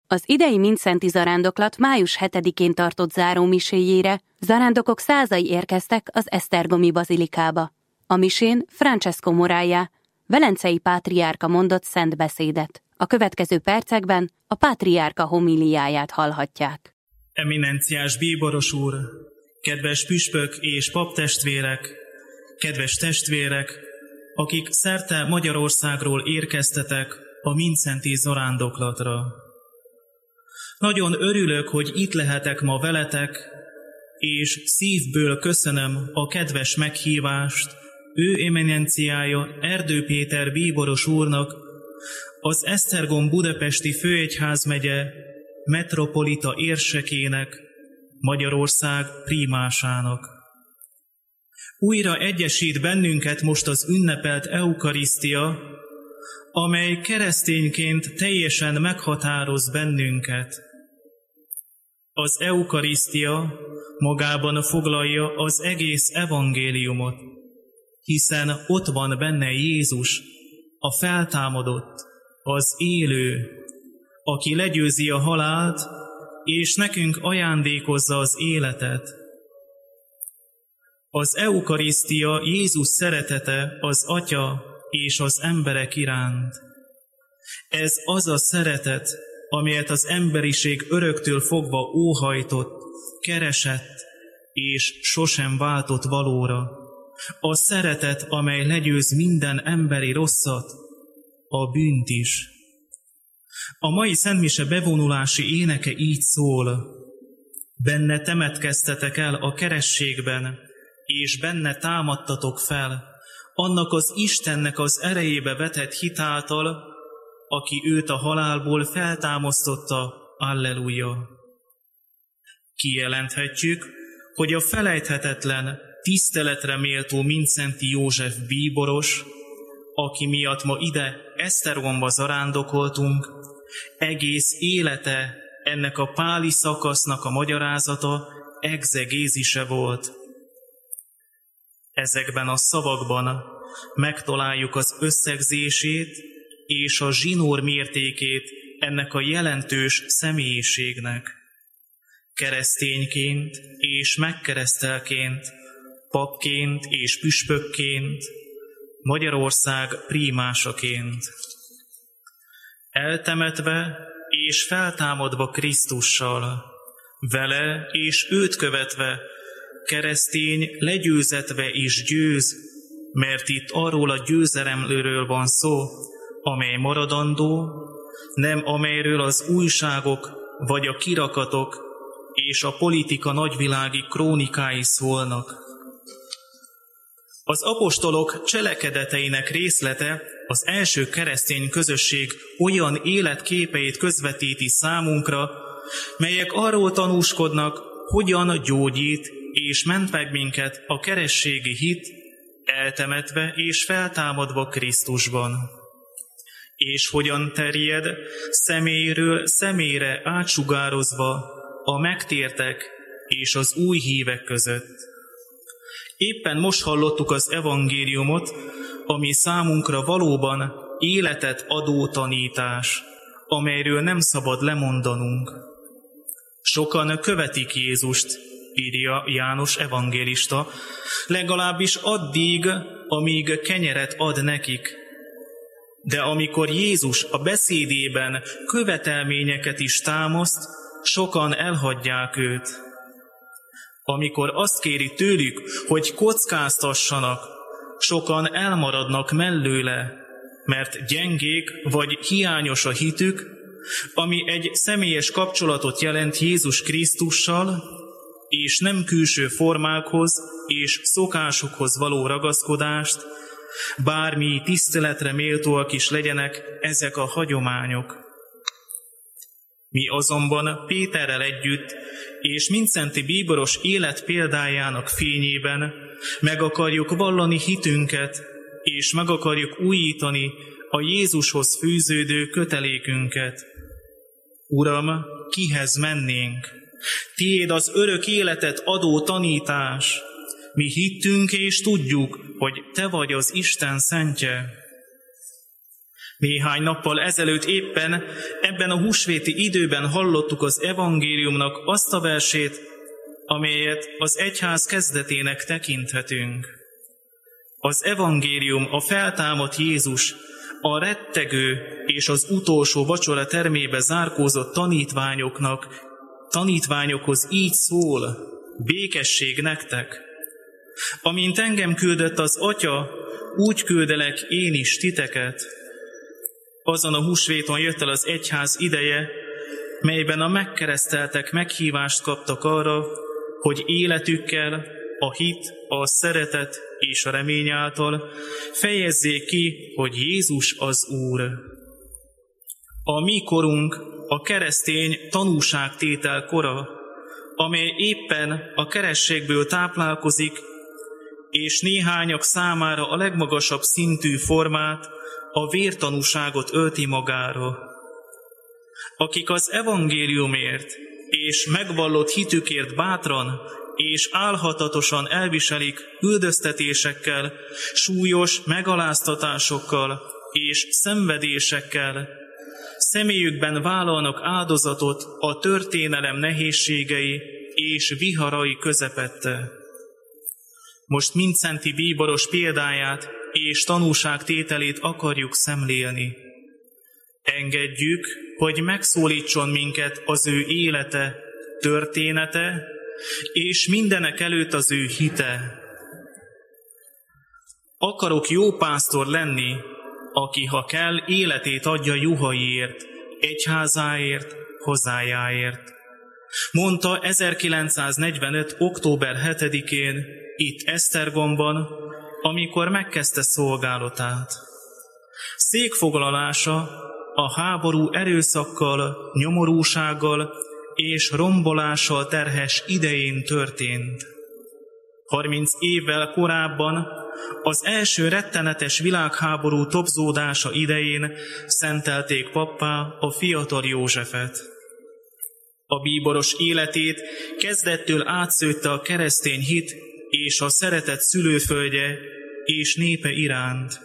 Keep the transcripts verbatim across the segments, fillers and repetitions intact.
Az idei Mindszenti zarándoklat május hetedikén tartott zárómiséjére zarándokok százai érkeztek az esztergomi bazilikába. A misén Francesco Moraia, velencei pátriárka mondott szent beszédet. A következő percekben a pátriárka homíliáját hallhatják. Eminenciás bíboros úr, kedves püspök és paptestvérek, kedves testvérek, akik szerte Magyarországról érkeztetek a Mindszenti zarándoklatra. Nagyon örülök, hogy itt lehetek ma veletek, és szívből köszönöm a kedves meghívást ő eminenciája Erdő Péter bíboros úrnak, az Esztergom budapesti főegyházmegye metropolita érsekének, Magyarország prímásának. Újra egyesít bennünket most az ünnepelt eukarisztia, amely keresztényként teljesen meghatároz bennünket. Az eukarisztia magában foglalja az egész evangéliumot, hiszen ott van benne Jézus, a feltámadott, az élő, aki legyőzi a halált, és nekünk ajándékozza az életet. Az eukarisztia Jézus szeretete az Atya és az emberek iránt. Ez az a szeretet, amelyet az emberiség öröktől fogva óhajtott, keresett, és sosem váltott valóra. A szeretet, amely legyőz minden emberi rosszat, a bűnt is. A mai szentmise bevonulási éneke így szól: benne temetkeztetek el a kerességben, és benne támadtatok fel, annak az Istennek az erejébe vetett hitáltal, aki őt a halálból feltámasztotta, alleluja. Kijelenthetjük, hogy a felejthetetlen, tiszteletre méltó Mindszenti József bíboros, aki miatt ma ide Esztergomba zarándokoltunk, egész élete ennek a páli szakasznak a magyarázata, egzegézise volt. Ezekben a szavakban megtaláljuk az összegzését és a zsinór mértékét ennek a jelentős személyiségnek. Keresztényként és megkeresztelként, papként és püspökként, Magyarország prímásaként. Eltemetve és feltámadva Krisztussal, vele és őt követve, keresztény legyőzetve is győz, mert itt arról a győzelemről van szó, amely maradandó, nem amelyről az újságok vagy a kirakatok és a politika nagyvilági krónikái szólnak. Az apostolok cselekedeteinek részlete az első keresztény közösség olyan életképeit közvetíti számunkra, melyek arról tanúskodnak, hogyan gyógyít és ment meg minket a kerességi hit, eltemetve és feltámadva Krisztusban. És hogyan terjed személyről személyre átsugározva a megtértek és az új hívek között. Éppen most hallottuk az evangéliumot, ami számunkra valóban életet adó tanítás, amelyről nem szabad lemondanunk. Sokan követik Jézust, írja János evangélista, legalábbis addig, amíg kenyeret ad nekik. De amikor Jézus a beszédében követelményeket is támaszt, sokan elhagyják őt. Amikor azt kéri tőlük, hogy kockáztassanak, sokan elmaradnak mellőle, mert gyengék vagy hiányos a hitük, ami egy személyes kapcsolatot jelent Jézus Krisztussal, és nem külső formákhoz és szokásokhoz való ragaszkodást, bármi tiszteletre méltóak is legyenek ezek a hagyományok. Mi azonban Péterrel együtt és Mindszenti bíboros élet példájának fényében meg akarjuk vallani hitünket, és meg akarjuk újítani a Jézushoz fűződő kötelékünket. Uram, kihez mennénk? Tiéd az örök életet adó tanítás. Mi hittünk és tudjuk, hogy Te vagy az Isten szentje. Néhány nappal ezelőtt éppen ebben a húsvéti időben hallottuk az evangéliumnak azt a versét, amelyet az egyház kezdetének tekinthetünk. Az evangélium a feltámadt Jézus, a rettegő és az utolsó vacsora termébe zárkózott tanítványoknak, tanítványokhoz így szól: békesség nektek! Amint engem küldött az Atya, úgy küldelek én is titeket. Azon a húsvéton jött el az egyház ideje, melyben a megkereszteltek meghívást kaptak arra, hogy életükkel, a hit, a szeretet és a remény által fejezzék ki, hogy Jézus az Úr. A mi korunk a keresztény tanúságtétel kora, amely éppen a kerességből táplálkozik, és néhányak számára a legmagasabb szintű formát, a vértanúságot ölti magára. Akik az evangéliumért és megvallott hitükért bátran és álhatatosan elviselik üldöztetésekkel, súlyos megaláztatásokkal és szenvedésekkel, személyükben vállalnak áldozatot a történelem nehézségei és viharai közepette. Most Mindszentty bíboros példáját és tanúságtételét akarjuk szemlélni. Engedjük, hogy megszólítson minket az ő élete, története, és mindenek előtt az ő hite. Akarok jó pásztor lenni, aki, ha kell, életét adja juhaiért, egyházáért, hazájáért. Mondta ezerkilencszáznegyvenöt. október hetedikén itt Esztergomban, amikor megkezdte szolgálatát. Székfoglalása a háború erőszakkal, nyomorúsággal és rombolással terhes idején történt. Harminc évvel korábban, az első rettenetes világháború tobzódása idején szentelték pappá a fiatal Józsefet. A bíboros életét kezdettől átszőtte a keresztény hit és a szeretet szülőföldje és népe iránt.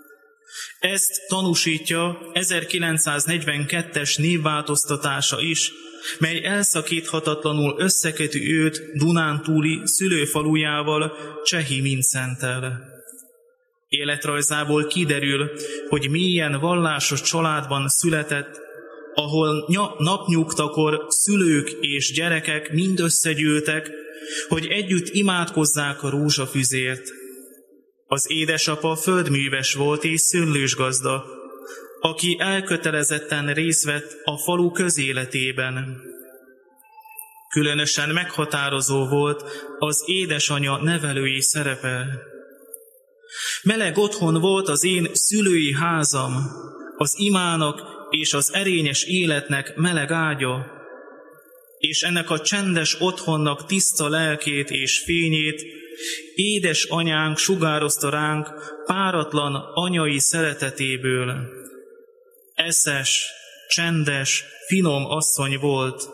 Ezt tanúsítja ezerkilencszáznegyvenkettes névváltoztatása is, mely elszakíthatatlanul összeköti őt Dunántúli szülőfalujával, Csehi Mindszenttel. Életrajzából kiderül, hogy mélyen vallásos családban született, ahol napnyugtakor szülők és gyerekek mind összegyűltek, hogy együtt imádkozzák a rózsafüzért. Az édesapa földműves volt és szőlősgazda, aki elkötelezetten részt vett a falu közéletében. Különösen meghatározó volt az édesanyja nevelői szerepe. Meleg otthon volt az én szülői házam, az imának és az erényes életnek meleg ágya, és ennek a csendes otthonnak tiszta lelkét és fényét édes anyánk sugározta ránk páratlan anyai szeretetéből. Eszes, csendes, finom asszony volt.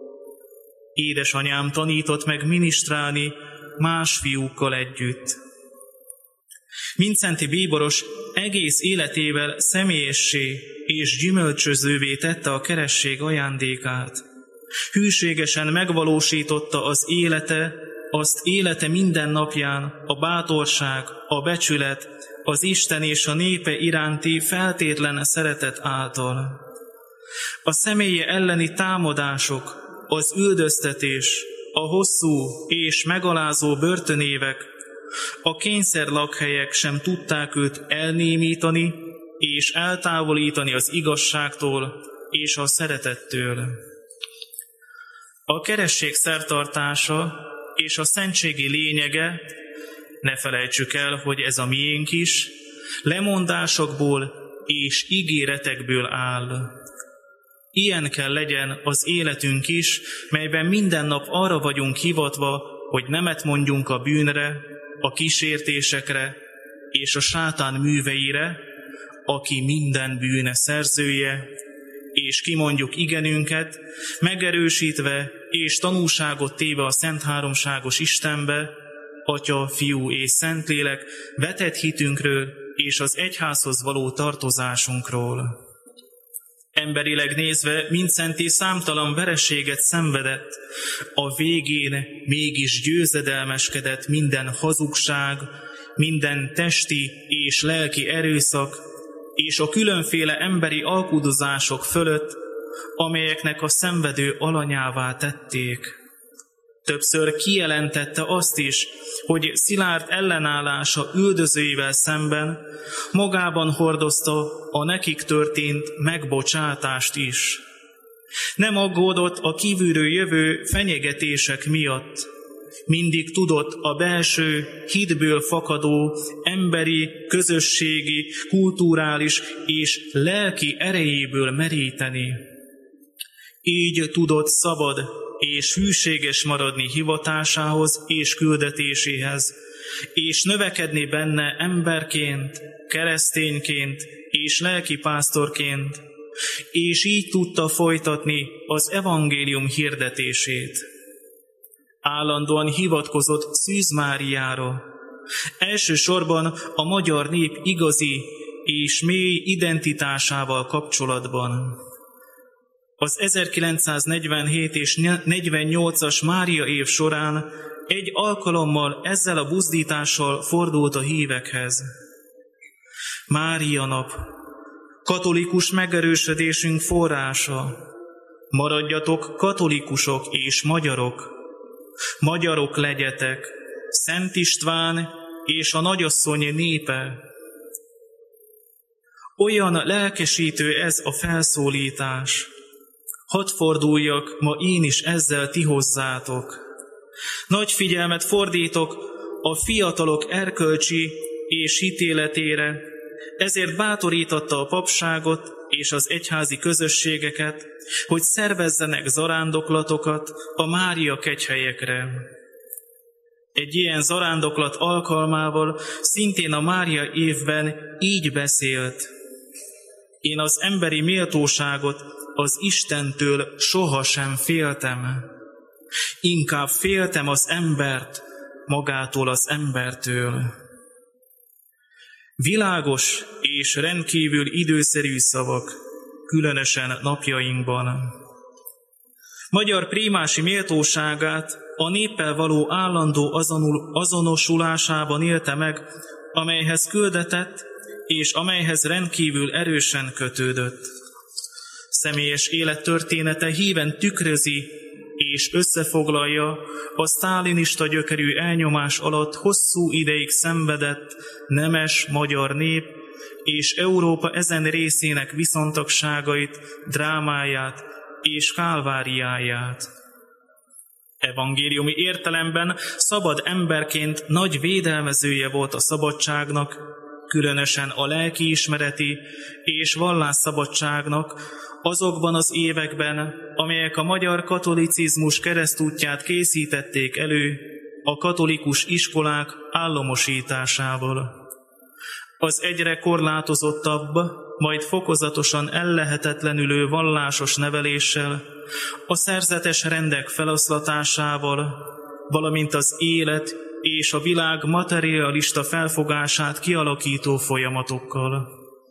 Édesanyám tanított meg minisztrálni más fiúkkal együtt. Mindszentty bíboros egész életével személyessé és gyümölcsözővé tette a keresztség ajándékát. Hűségesen megvalósította az élete, azt élete minden napján a bátorság, a becsület, az Isten és a népe iránti feltétlen szeretet által. A személye elleni támadások, az üldöztetés, a hosszú és megalázó börtönévek, a kényszerlakhelyek sem tudták őt elnémítani és eltávolítani az igazságtól és a szeretettől. A keresztség szertartása és a szentségi lényege, ne felejtsük el, hogy ez a miénk is, lemondásokból és ígéretekből áll. Ilyen kell legyen az életünk is, melyben minden nap arra vagyunk hivatva, hogy nemet mondjunk a bűnre, a kísértésekre és a sátán műveire, aki minden bűne szerzője, és kimondjuk igenünket, megerősítve és tanúságot téve a Szent Háromságos Istenbe, Atya, Fiú és Szentlélek vetett hitünkről és az egyházhoz való tartozásunkról. Emberileg nézve Mindszenty számtalan vereséget szenvedett, a végén mégis győzedelmeskedett minden hazugság, minden testi és lelki erőszak, és a különféle emberi alkudozások fölött, amelyeknek a szenvedő alanyává tették. Többször kijelentette azt is, hogy szilárd ellenállása üldözőivel szemben magában hordozta a nekik történt megbocsátást is. Nem aggódott a kívülről jövő fenyegetések miatt. Mindig tudott a belső, hitből fakadó, emberi, közösségi, kulturális és lelki erejéből meríteni. Így tudott szabad és hűséges maradni hivatásához és küldetéséhez, és növekedni benne emberként, keresztényként és lelkipásztorként, és így tudta folytatni az evangélium hirdetését. Állandóan hivatkozott Szűz Máriára, elsősorban a magyar nép igazi és mély identitásával kapcsolatban. Az ezerkilencszáznegyvenhét és negyvennyolcas Mária év során egy alkalommal ezzel a buzdítással fordult a hívekhez. Mária nap, katolikus megerősödésünk forrása. Maradjatok katolikusok és magyarok. Magyarok legyetek, Szent István és a nagyasszony népe. Olyan lelkesítő ez a felszólítás. Hadd forduljak ma én is ezzel ti hozzátok. Nagy figyelmet fordítok a fiatalok erkölcsi és hitéletére, ezért bátorította a papságot és az egyházi közösségeket, hogy szervezzenek zarándoklatokat a Mária kegyhelyekre. Egy ilyen zarándoklat alkalmával szintén a Mária évben így beszélt: én az emberi méltóságot az Istentől sohasem féltem. Inkább féltem az embert magától az embertől. Világos és rendkívül időszerű szavak, különösen napjainkban. Magyar prímási méltóságát a néppel való állandó azonul, azonosulásában élte meg, amelyhez küldetett és amelyhez rendkívül erősen kötődött. Személyes élettörténete híven tükrözi és összefoglalja a sztálinista gyökerű elnyomás alatt hosszú ideig szenvedett nemes magyar nép és Európa ezen részének viszontagságait, drámáját és kálváriáját. Evangéliumi értelemben szabad emberként nagy védelmezője volt a szabadságnak, különösen a lelkiismereti és vallásszabadságnak azokban az években, amelyek a magyar katolicizmus keresztútját készítették elő a katolikus iskolák államosításával. Az egyre korlátozottabb, majd fokozatosan ellehetetlenülő vallásos neveléssel, a szerzetes rendek feloszlatásával, valamint az élet és a világ materialista felfogását kialakító folyamatokkal.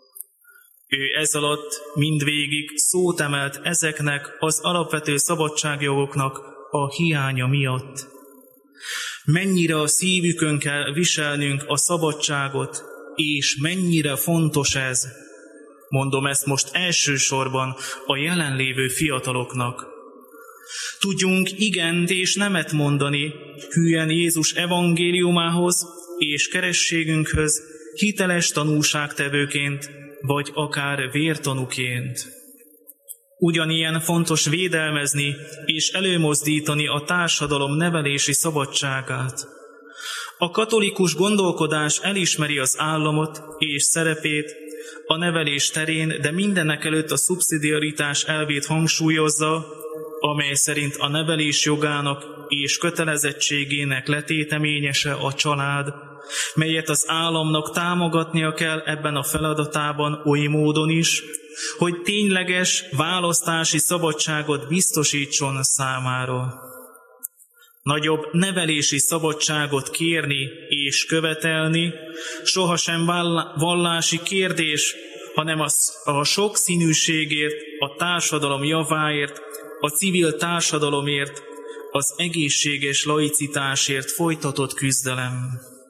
Ő ez alatt mindvégig szót emelt ezeknek az alapvető szabadságjogoknak a hiánya miatt. Mennyire a szívükön kell viselnünk a szabadságot, és mennyire fontos ez. Mondom ezt most elsősorban a jelenlévő fiataloknak. Tudjunk igent és nemet mondani hülyen Jézus evangéliumához és kerességünkhöz hiteles tanúságtevőként, vagy akár vértanúként. Ugyanilyen fontos védelmezni és előmozdítani a társadalom nevelési szabadságát. A katolikus gondolkodás elismeri az államot és szerepét a nevelés terén, de mindenekelőtt a szubszidiaritás elvét hangsúlyozza, amely szerint a nevelés jogának és kötelezettségének letéteményese a család, melyet az államnak támogatnia kell ebben a feladatában oly módon is, hogy tényleges választási szabadságot biztosítson számára. nagyobb nevelési szabadságot kérni és követelni, sohasem vallási kérdés, hanem az, a sokszínűségért, a társadalom javáért, a civil társadalomért, az egészséges laicitásért folytatott küzdelem.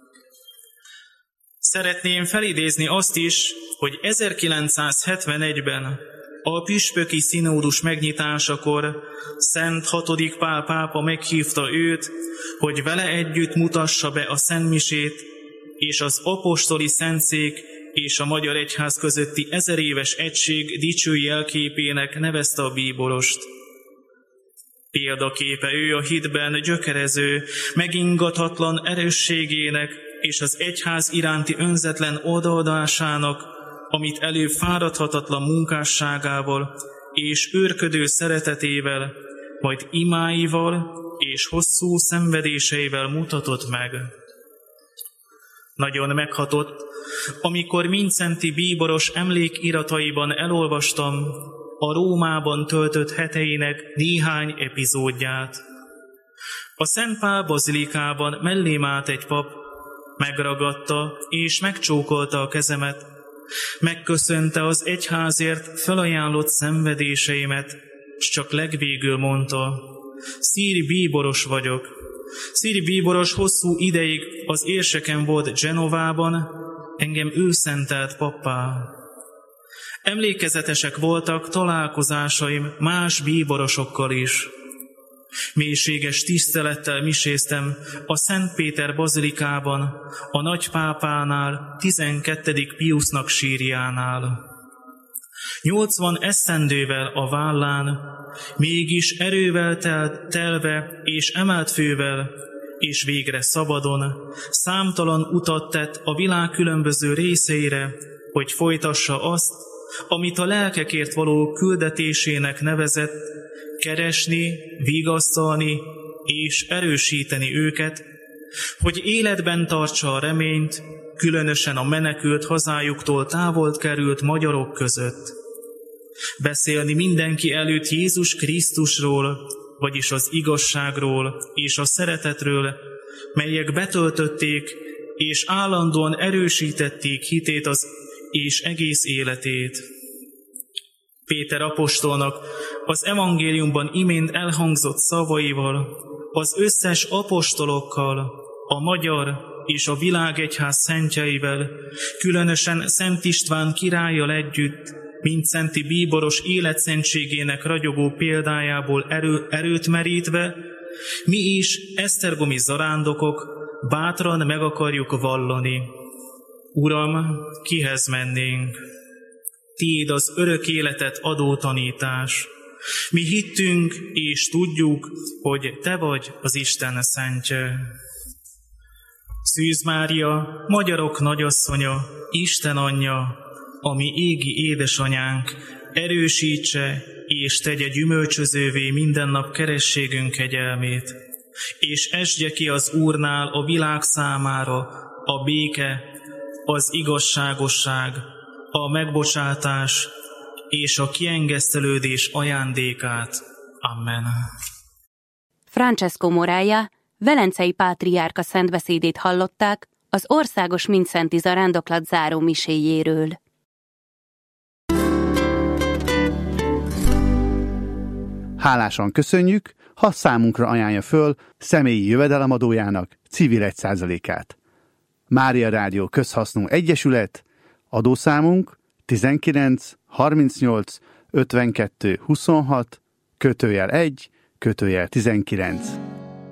Szeretném felidézni azt is, hogy ezerkilencszázhetvenegyben a püspöki színódus megnyitásakor Szent hatodik Pál pápa meghívta őt, hogy vele együtt mutassa be a szentmisét, és az apostoli szentszék és a magyar egyház közötti ezeréves egység dicső jelképének nevezte a bíborost. Példaképe ő a hitben gyökerező, megingathatlan erősségének és az egyház iránti önzetlen odaadásának, amit előbb fáradhatatlan munkásságával és őrködő szeretetével, majd imáival és hosszú szenvedéseivel mutatott meg. Nagyon meghatott, amikor Mindszenty bíboros emlékirataiban elolvastam a Rómában töltött heteinek néhány epizódját. A Szent Pál bazilikában mellém állt egy pap, megragadta és megcsókolta a kezemet, megköszönte az egyházért felajánlott szenvedéseimet, s csak legvégül mondta: Szíri bíboros vagyok. Szíri bíboros hosszú ideig az érseken volt Genovában, engem ő szentelt pappá. Emlékezetesek voltak találkozásaim más bíborosokkal is. Mélységes tisztelettel miséztem a Szent Péter bazilikában, a nagypápánál, tizenkettedik Piusznak sírjánál. Nyolcvan esztendővel a vállán, mégis erővel tel- telve és emelt fővel, és végre szabadon, számtalan utat tett a világ különböző részeire, hogy folytassa azt, amit a lelkekért való küldetésének nevezett, keresni, vigasztalni és erősíteni őket, hogy életben tartsa a reményt, különösen a menekült hazájuktól távol került magyarok között. Beszélni mindenki előtt Jézus Krisztusról, vagyis az igazságról és a szeretetről, melyek betöltötték és állandóan erősítették hitét az és egész életét. Péter apostolnak az evangéliumban imént elhangzott szavaival, az összes apostolokkal, a magyar és a világegyház szentjeivel, különösen Szent István királlyal együtt, Mindszenty bíboros életszentségének ragyogó példájából erő, erőt merítve, mi is, esztergomi zarándokok, bátran meg akarjuk vallani. Uram, kihez mennénk? Tiéd az örök életet adó tanítás. Mi hittünk és tudjuk, hogy Te vagy az Isten szentje. Szűz Mária, magyarok nagyasszonya, Isten anyja, a mi égi édesanyánk, erősítse és tegye gyümölcsözővé minden nap kerességünk kegyelmét, és esdje ki az Úrnál a világ számára a béke, az igazságosság, a megbocsátás és a kiengesztelődés ajándékát. Amen. Francesco Moraia, velencei pátriárka szentbeszédét hallották az Országos Mindszenty Zarándoklat záró miséjéről. Hálásan köszönjük, ha számunkra ajánlja föl személyi jövedelemadójának civil egy százalékát. Mária Rádió Közhasznú Egyesület, adószámunk tizenkilenc harmincnyolc ötvenkettő huszonhat, kötőjel egy, kötőjel tizenkilenc.